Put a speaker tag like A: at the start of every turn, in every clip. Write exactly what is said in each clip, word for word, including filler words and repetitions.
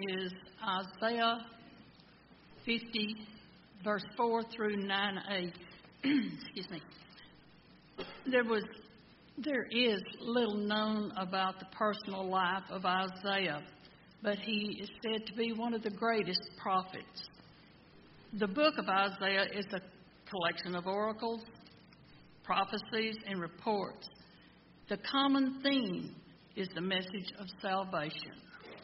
A: is Isaiah fifty, verse four through nine a. Excuse me. There was, there is little known about the personal life of Isaiah, but he is said to be one of the greatest prophets. The book of Isaiah is a collection of oracles, prophecies, and reports. The common theme is the message of salvation.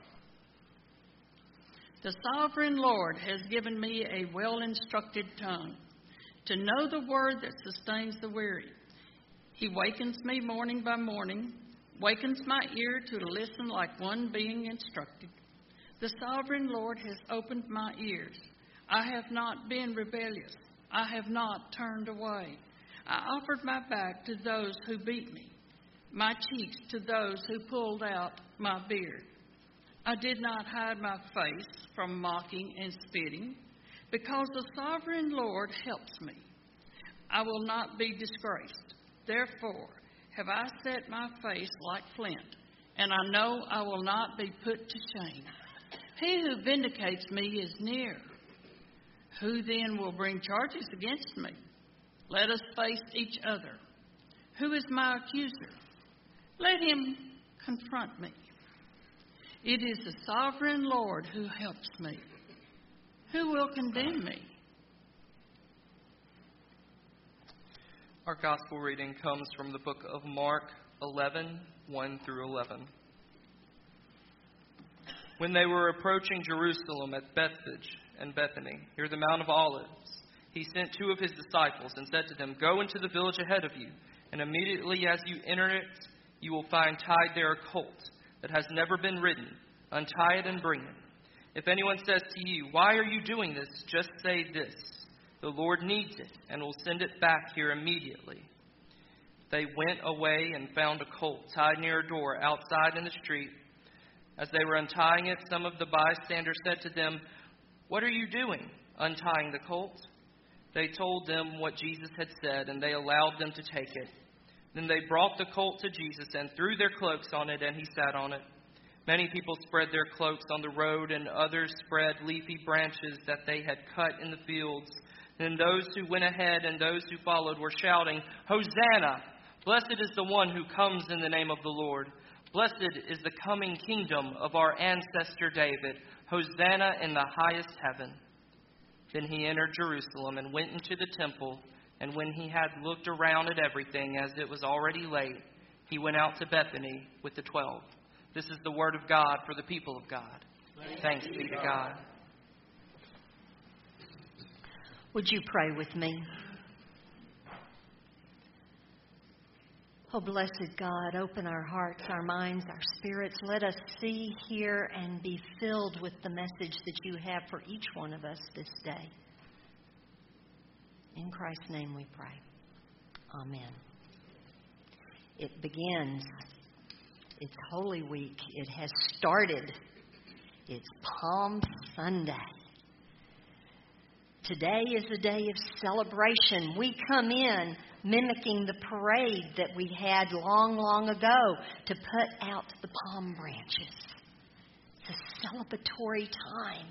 A: The sovereign Lord has given me a well-instructed tongue to know the word that sustains the weary. He wakens me morning by morning, wakens my ear to listen like one being instructed. The sovereign Lord has opened my ears. I have not been rebellious. I have not turned away. I offered my back to those who beat me, my cheeks to those who pulled out my beard. I did not hide my face from mocking and spitting, because the sovereign Lord helps me. I will not be disgraced. Therefore have I set my face like flint, and I know I will not be put to shame. He who vindicates me is near. Who then will bring charges against me? Let us face each other. Who is my accuser? Let him confront me. It is the sovereign Lord who helps me. Who will condemn me?
B: Our gospel reading comes from the book of Mark eleven, one through eleven. When they were approaching Jerusalem at Bethphage and Bethany, near the Mount of Olives, he sent two of his disciples and said to them, "Go into the village ahead of you, and immediately as you enter it, you will find tied there a colt that has never been ridden. Untie it and bring it. If anyone says to you, 'Why are you doing this?' just say this, 'The Lord needs it, and will send it back here immediately.'" They went away and found a colt tied near a door outside in the street. As they were untying it, some of the bystanders said to them, "What are you doing, untying the colt?" They told them what Jesus had said, and they allowed them to take it. Then they brought the colt to Jesus and threw their cloaks on it, and he sat on it. Many people spread their cloaks on the road, and others spread leafy branches that they had cut in the fields. Then those who went ahead and those who followed were shouting, "Hosanna! Blessed is the one who comes in the name of the Lord. Blessed is the coming kingdom of our ancestor David. Hosanna in the highest heaven." Then he entered Jerusalem and went into the temple, and when he had looked around at everything, as it was already late, he went out to Bethany with the twelve. This is the word of God for the people of God. Thanks, Thanks be to God. God.
C: Would you pray with me? Oh, blessed God, open our hearts, our minds, our spirits. Let us see, hear, and be filled with the message that you have for each one of us this day. In Christ's name we pray. Amen. It begins. It's Holy Week. It has started. It's Palm Sunday. Today is a day of celebration. We come in mimicking the parade that we had long, long ago to put out the palm branches. It's a celebratory time.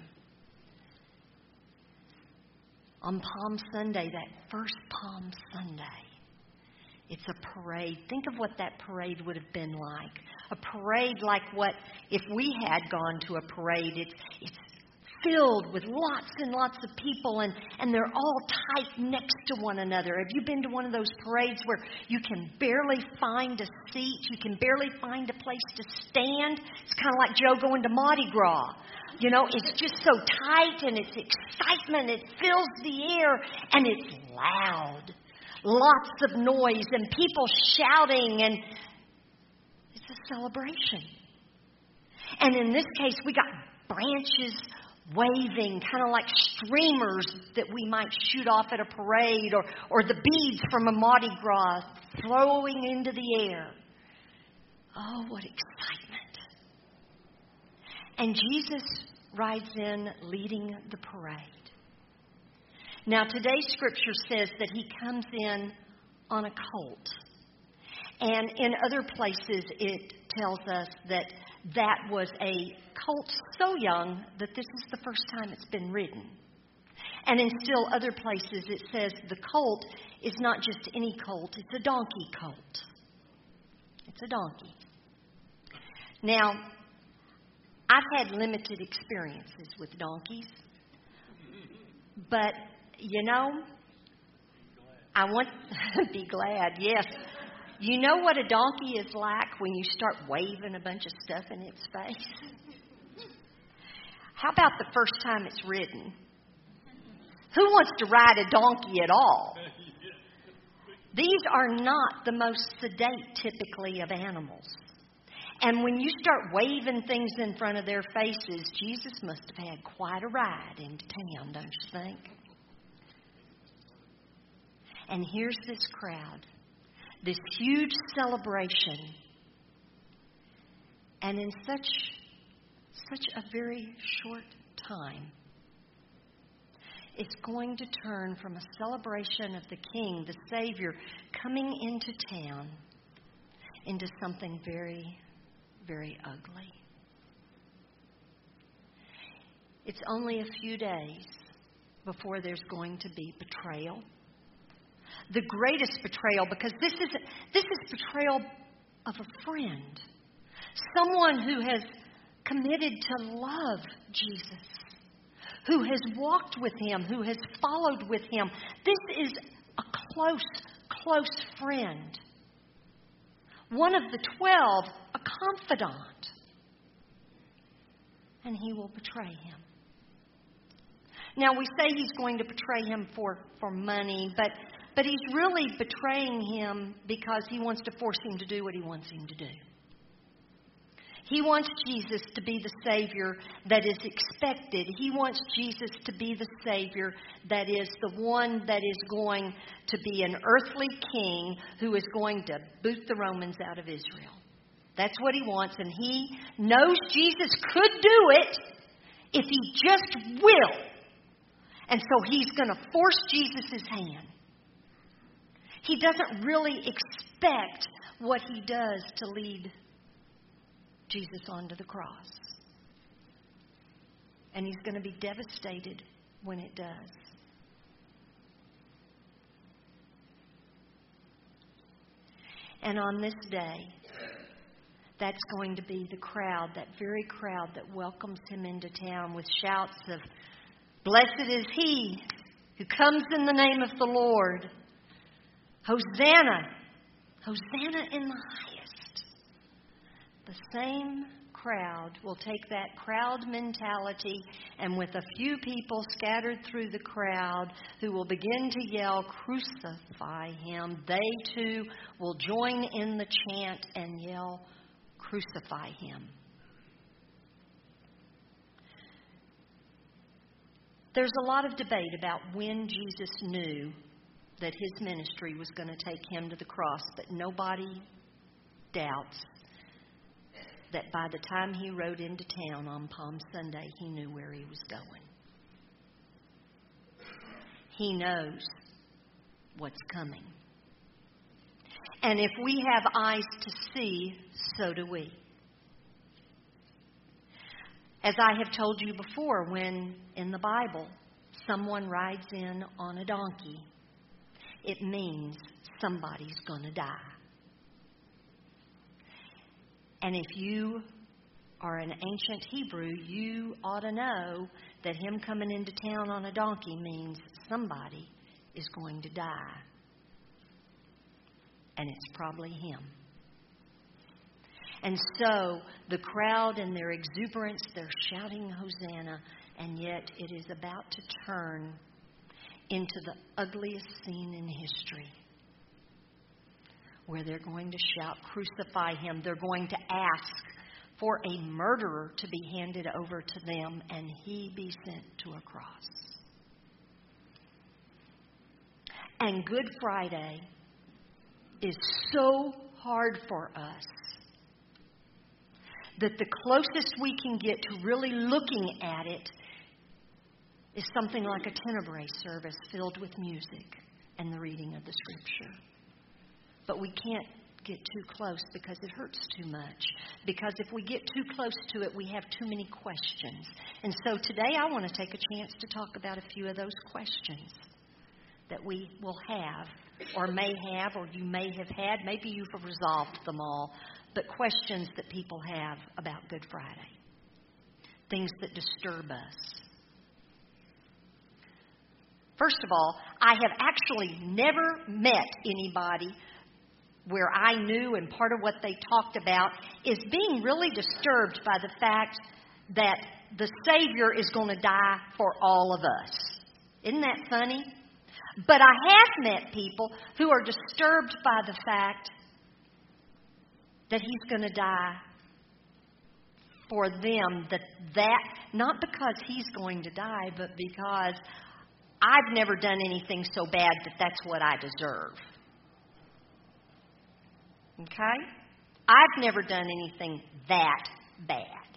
C: On Palm Sunday, that first Palm Sunday, it's a parade. Think of what that parade would have been like. A parade like what, if we had gone to a parade, it's, it's filled with lots and lots of people, and, and they're all tight next to one another. Have you been to one of those parades where you can barely find a seat? You can barely find a place to stand? It's kind of like Joe going to Mardi Gras. You know, it's just so tight, and it's excitement. It fills the air, and it's loud. Lots of noise and people shouting, and it's a celebration. And in this case, we got branches waving, kind of like streamers that we might shoot off at a parade, or, or the beads from a Mardi Gras flowing into the air. Oh, what excitement. And Jesus rides in leading the parade. Now, today's scripture says that he comes in on a colt. And in other places, it tells us that that was a colt so young that this is the first time it's been ridden. And in still other places it says the colt is not just any colt, it's a donkey colt. It's a donkey. Now, I've had limited experiences with donkeys, but, you know, I want to be glad, yes. You know what a donkey is like when you start waving a bunch of stuff in its face? How about the first time it's ridden? Who wants to ride a donkey at all? These are not the most sedate, typically, of animals. And when you start waving things in front of their faces, Jesus must have had quite a ride into town, don't you think? And here's this crowd, this huge celebration, and in such, such a very short time, it's going to turn from a celebration of the King, the Savior, coming into town, into something very, very ugly. It's only a few days before there's going to be betrayal. The greatest betrayal, because this is this is betrayal of a friend. Someone who has committed to love Jesus, who has walked with Him, who has followed with Him. This is a close, close friend. One of the twelve, a confidant. And He will betray Him. Now, we say He's going to betray Him for, for money, but, but He's really betraying Him because He wants to force Him to do what He wants Him to do. He wants Jesus to be the Savior that is expected. He wants Jesus to be the Savior that is the one that is going to be an earthly king who is going to boot the Romans out of Israel. That's what He wants, and He knows Jesus could do it if He just will. And so He's going to force Jesus' hand. He doesn't really expect what He does to lead Jesus onto the cross. And He's going to be devastated when it does. And on this day, that's going to be the crowd, that very crowd that welcomes Him into town with shouts of, "Blessed is He who comes in the name of the Lord. Hosanna! Hosanna in the highest." The same crowd will take that crowd mentality, and with a few people scattered through the crowd who will begin to yell, "Crucify Him," they too will join in the chant and yell, "Crucify Him." There's a lot of debate about when Jesus knew that His ministry was going to take Him to the cross, but nobody doubts that by the time He rode into town on Palm Sunday, He knew where He was going. He knows what's coming. And if we have eyes to see, so do we. As I have told you before, when in the Bible someone rides in on a donkey, it means somebody's going to die. And if you are an ancient Hebrew, you ought to know that Him coming into town on a donkey means somebody is going to die. And it's probably Him. And so the crowd in their exuberance, they're shouting Hosanna, and yet it is about to turn into the ugliest scene in history, where they're going to shout, "Crucify Him." They're going to ask for a murderer to be handed over to them and He be sent to a cross. And Good Friday is so hard for us that the closest we can get to really looking at it is something like a Tenebrae service filled with music and the reading of the Scripture. But we can't get too close because it hurts too much. Because if we get too close to it, we have too many questions. And so today I want to take a chance to talk about a few of those questions that we will have or may have or you may have had. Maybe you've resolved them all. But questions that people have about Good Friday. Things that disturb us. First of all, I have actually never met anybody where I knew, and part of what they talked about is being really disturbed by the fact that the Savior is going to die for all of us. Isn't that funny? But I have met people who are disturbed by the fact that He's going to die for them. That that not because He's going to die, but because I've never done anything so bad that that's what I deserve. Okay? I've never done anything that bad.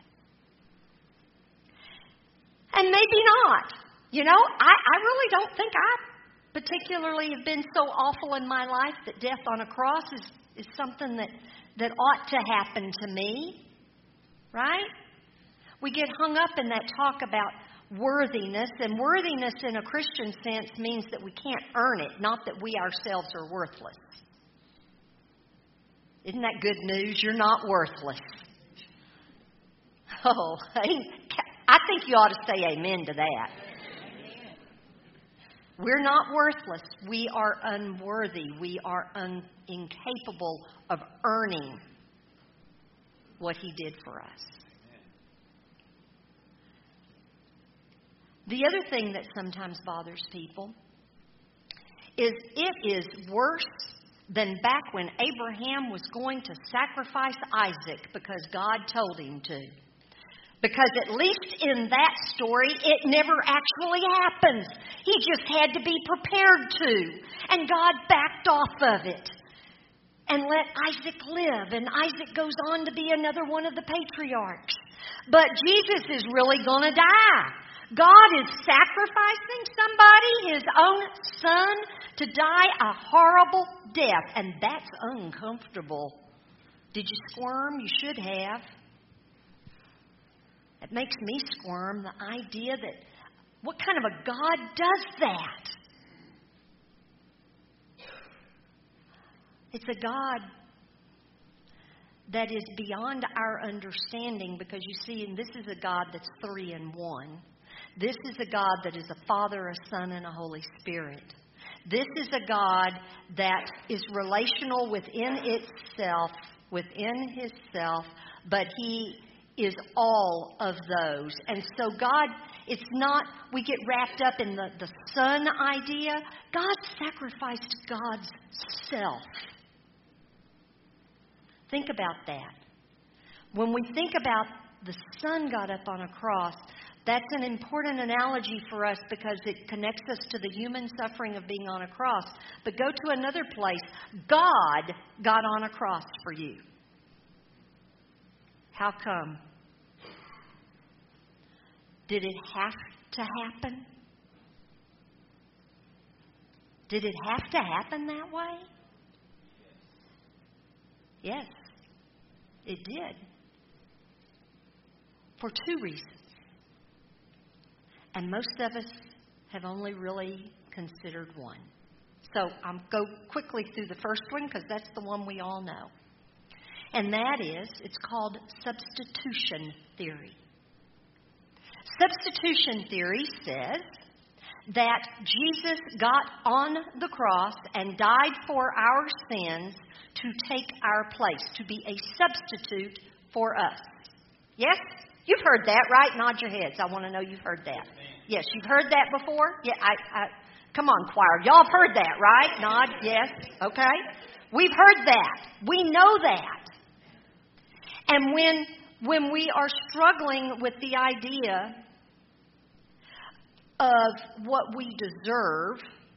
C: And maybe not. You know, I, I really don't think I particularly have been so awful in my life that death on a cross is, is something that, that ought to happen to me. Right? We get hung up in that talk about worthiness, and worthiness in a Christian sense means that we can't earn it, not that we ourselves are worthless. Isn't that good news? You're not worthless. Oh, I think you ought to say amen to that. We're not worthless. We are unworthy. We are un- incapable of earning what He did for us. The other thing that sometimes bothers people is it is worse than back when Abraham was going to sacrifice Isaac because God told him to. Because at least in that story, it never actually happens. He just had to be prepared to. And God backed off of it and let Isaac live. And Isaac goes on to be another one of the patriarchs. But Jesus is really going to die. God is sacrificing somebody, His own Son, to die a horrible death. And that's uncomfortable. Did you squirm? You should have. It makes me squirm, the idea that what kind of a God does that? It's a God that is beyond our understanding, because you see, and this is a God that's three in one. This is a God that is a Father, a Son, and a Holy Spirit. This is a God that is relational within itself, within Himself, but He is all of those. And so God, it's not, we get wrapped up in the, the Son idea. God sacrificed God's self. Think about that. When we think about the Son got up on a cross, that's an important analogy for us because it connects us to the human suffering of being on a cross. But go to another place. God got on a cross for you. How come? Did it have to happen? Did it have to happen that way? Yes, it did. For two reasons. And most of us have only really considered one. So I'll go quickly through the first one because that's the one we all know. And that is, it's called substitution theory. Substitution theory says that Jesus got on the cross and died for our sins to take our place, to be a substitute for us. Yes? You've heard that, right? Nod your heads. I want to know you've heard that. Yes, you've heard that before? Yeah, I, I come on, choir. Y'all have heard that, right? Nod, yes. Okay. We've heard that. We know that. And when when we are struggling with the idea of what we deserve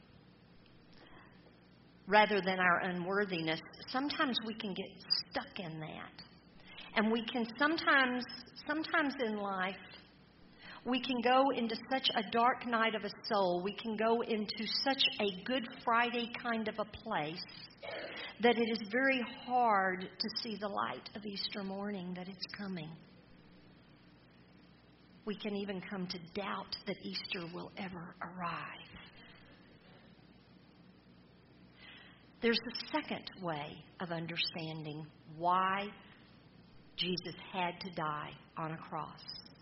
C: rather than our unworthiness, sometimes we can get stuck in that. And we can sometimes, sometimes in life, we can go into such a dark night of a soul. We can go into such a Good Friday kind of a place that it is very hard to see the light of Easter morning, that it's coming. We can even come to doubt that Easter will ever arrive. There's a second way of understanding why Jesus had to die on a cross.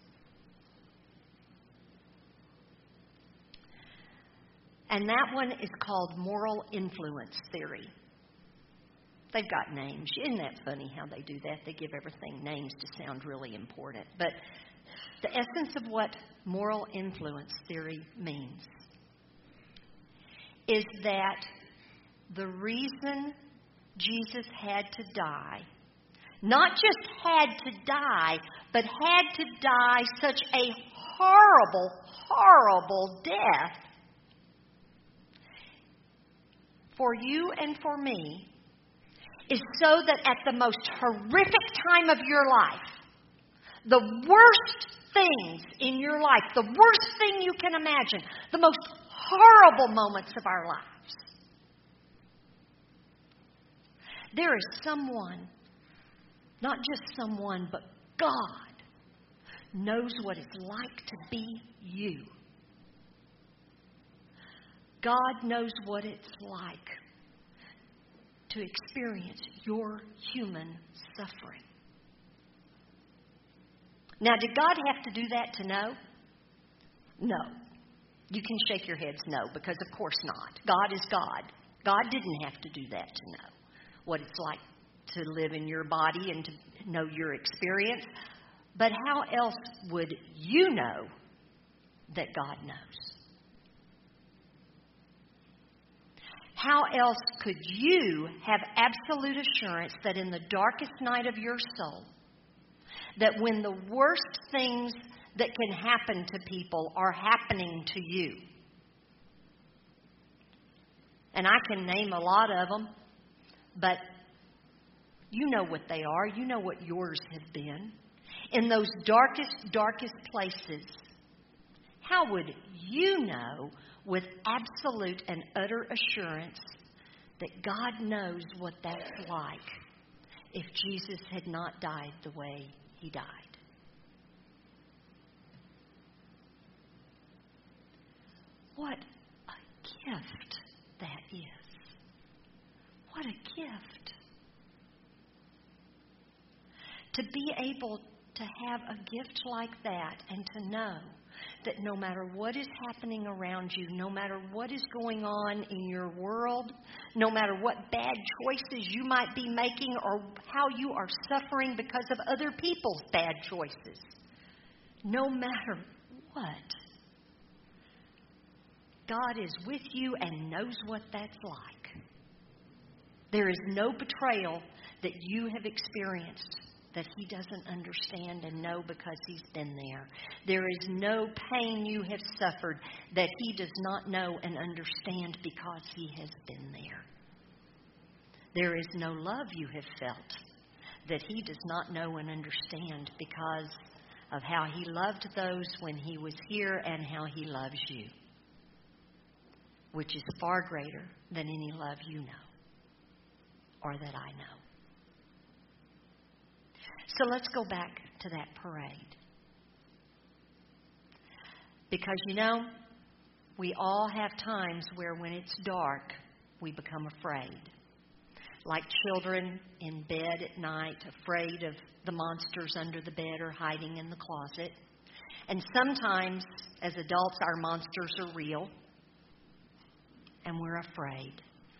C: And that one is called moral influence theory. They've got names. Isn't that funny how they do that? They give everything names to sound really important. But the essence of what moral influence theory means is that the reason Jesus had to die, not just had to die, but had to die such a horrible, horrible death for you and for me, is so that at the most horrific time of your life, the worst things in your life, the worst thing you can imagine, the most horrible moments of our lives, there is someone, not just someone, but God knows what it's like to be you. God knows what it's like to experience your human suffering. Now, did God have to do that to know? No. You can shake your heads no, because of course not. God is God. God didn't have to do that to know what it's like to live in your body and to know your experience. But how else would you know that God knows? How else could you have absolute assurance that in the darkest night of your soul, that when the worst things that can happen to people are happening to you, and I can name a lot of them, but you know what they are. You know what yours have been. In those darkest, darkest places, how would you know with absolute and utter assurance that God knows what that's like if Jesus had not died the way He died? What a gift that is. What a gift. To be able to have a gift like that and to know that no matter what is happening around you, no matter what is going on in your world, no matter what bad choices you might be making or how you are suffering because of other people's bad choices, no matter what, God is with you and knows what that's like. There is no betrayal that you have experienced that He doesn't understand and know because He's been there. There is no pain you have suffered that He does not know and understand because He has been there. There is no love you have felt that He does not know and understand because of how He loved those when He was here and how He loves you, which is far greater than any love you know or that I know. So let's go back to that parade. Because, you know, we all have times where when it's dark, we become afraid. Like children in bed at night, afraid of the monsters under the bed or hiding in the closet. And sometimes, as adults, our monsters are real, and we're afraid.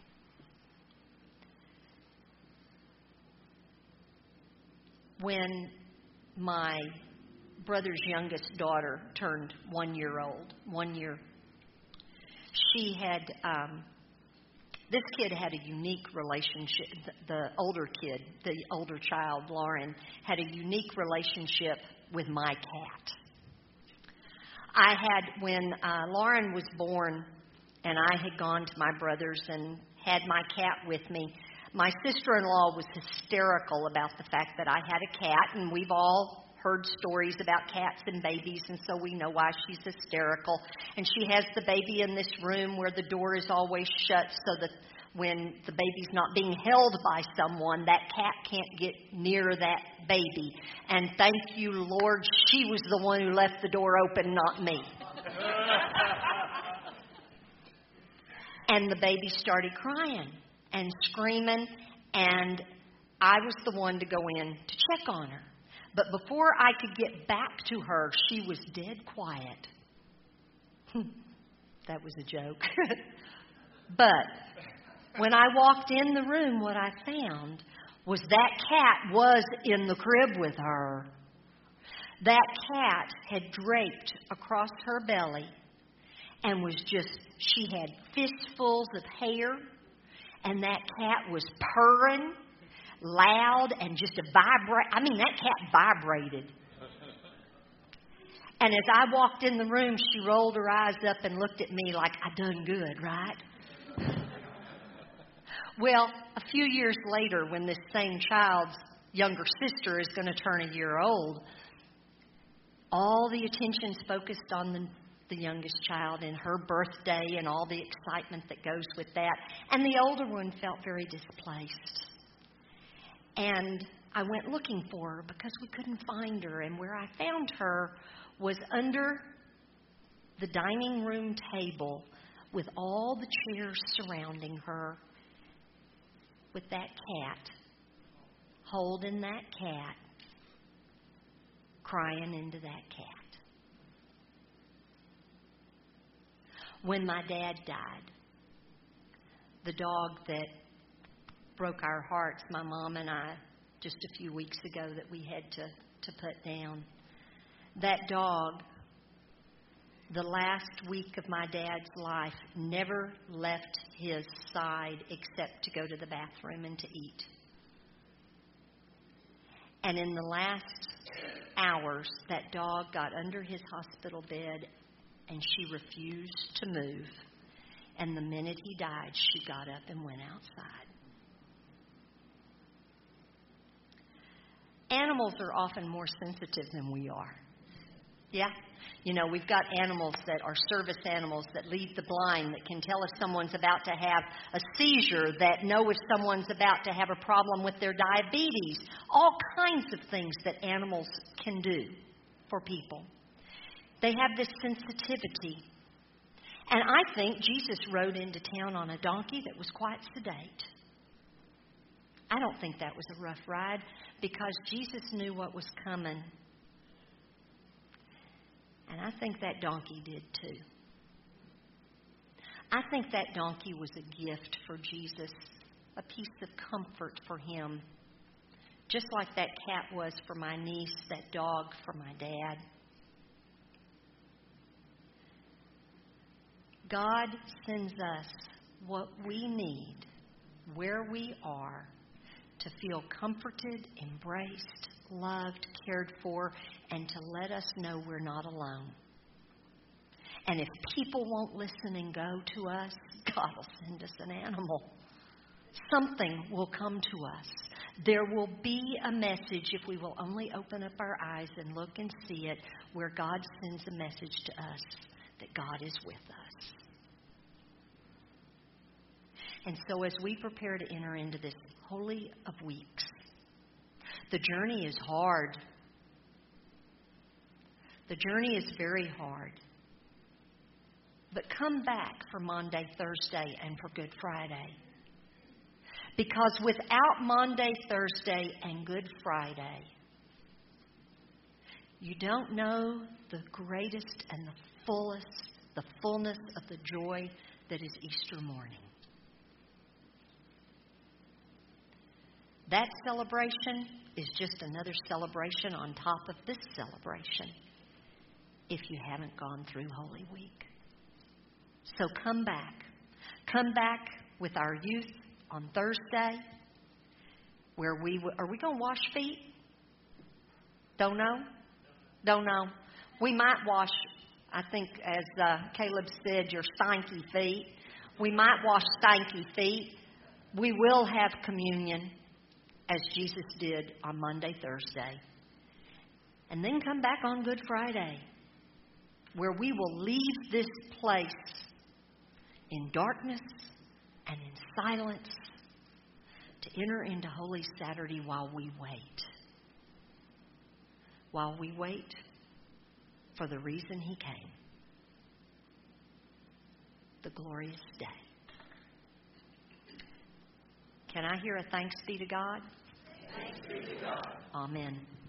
C: When my brother's youngest daughter turned one year old, one year, she had, um, this kid had a unique relationship. The older kid, the older child, Lauren, had a unique relationship with my cat. I had, when uh, Lauren was born and I had gone to my brother's and had my cat with me, my sister-in-law was hysterical about the fact that I had a cat, and we've all heard stories about cats and babies, and so we know why she's hysterical. And she has the baby in this room where the door is always shut so that when the baby's not being held by someone, that cat can't get near that baby. And thank you, Lord, she was the one who left the door open, not me. And the baby started crying and screaming, and I was the one to go in to check on her. But before I could get back to her, she was dead quiet. That was a joke. But when I walked in the room, what I found was that cat was in the crib with her. That cat had draped across her belly and was just, she had fistfuls of hair, and that cat was purring loud and just a vibrate. I mean, that cat vibrated. And as I walked in the room, she rolled her eyes up and looked at me like, I done good, right? Well, a few years later, when this same child's younger sister is going to turn a year old, all the attention's focused on the, the youngest child and her birthday and all the excitement that goes with that. And the older one felt very displaced. And I went looking for her because we couldn't find her. And where I found her was under the dining room table with all the chairs surrounding her, with that cat, holding that cat, crying into that cat. When my dad died, the dog that broke our hearts, my mom and I, just a few weeks ago that we had to, to put down, that dog, the last week of my dad's life, never left his side except to go to the bathroom and to eat. And in the last hours, that dog got under his hospital bed and she refused to move. And the minute he died, she got up and went outside. Animals are often more sensitive than we are. Yeah? You know, we've got animals that are service animals that lead the blind, that can tell if someone's about to have a seizure, that know if someone's about to have a problem with their diabetes. All kinds of things that animals can do for people. They have this sensitivity. And I think Jesus rode into town on a donkey that was quite sedate. I don't think that was a rough ride because Jesus knew what was coming. And I think that donkey did too. I think that donkey was a gift for Jesus, a piece of comfort for him. Just like that cat was for my niece, that dog for my dad. God sends us what we need, where we are, to feel comforted, embraced, loved, cared for, and to let us know we're not alone. And if people won't listen and go to us, God will send us an animal. Something will come to us. There will be a message if we will only open up our eyes and look and see it, where God sends a message to us that God is with us. And so as we prepare to enter into this Holy of Weeks, the journey is hard. The journey is very hard. But come back for Maundy, Thursday, and for Good Friday. Because without Maundy, Thursday, and Good Friday, you don't know the greatest and the fullest, the fullness of the joy that is Easter morning. That celebration is just another celebration on top of this celebration if you haven't gone through Holy Week. So come back. Come back with our youth on Thursday, where we w- are we going to wash feet? Don't know? Don't know. We might wash, I think, as uh, Caleb said, your stanky feet. We might wash stanky feet. We will have communion, as Jesus did on Maundy, Thursday. And then come back on Good Friday, where we will leave this place in darkness and in silence to enter into Holy Saturday while we wait. While we wait for the reason He came. The glorious day. Can I hear a thanks be to God?
B: Thanks be to God.
C: Amen.